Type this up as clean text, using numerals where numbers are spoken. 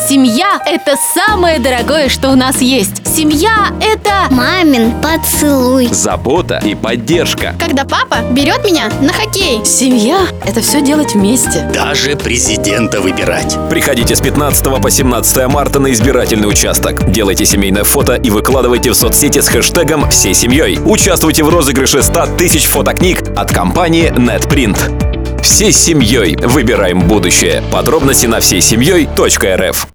Семья – это самое дорогое, что у нас есть. Семья – это… Мамин поцелуй. Забота и поддержка. Когда папа берет меня на хоккей. Семья – это все делать вместе. Даже президента выбирать. Приходите с 15 по 17 марта на избирательный участок. Делайте семейное фото и выкладывайте в соцсети с хэштегом «Всей семьей». Участвуйте в розыгрыше 100 тысяч фотокниг от компании NetPrint. Всей семьей выбираем будущее. Подробности на всейсемьей.рф.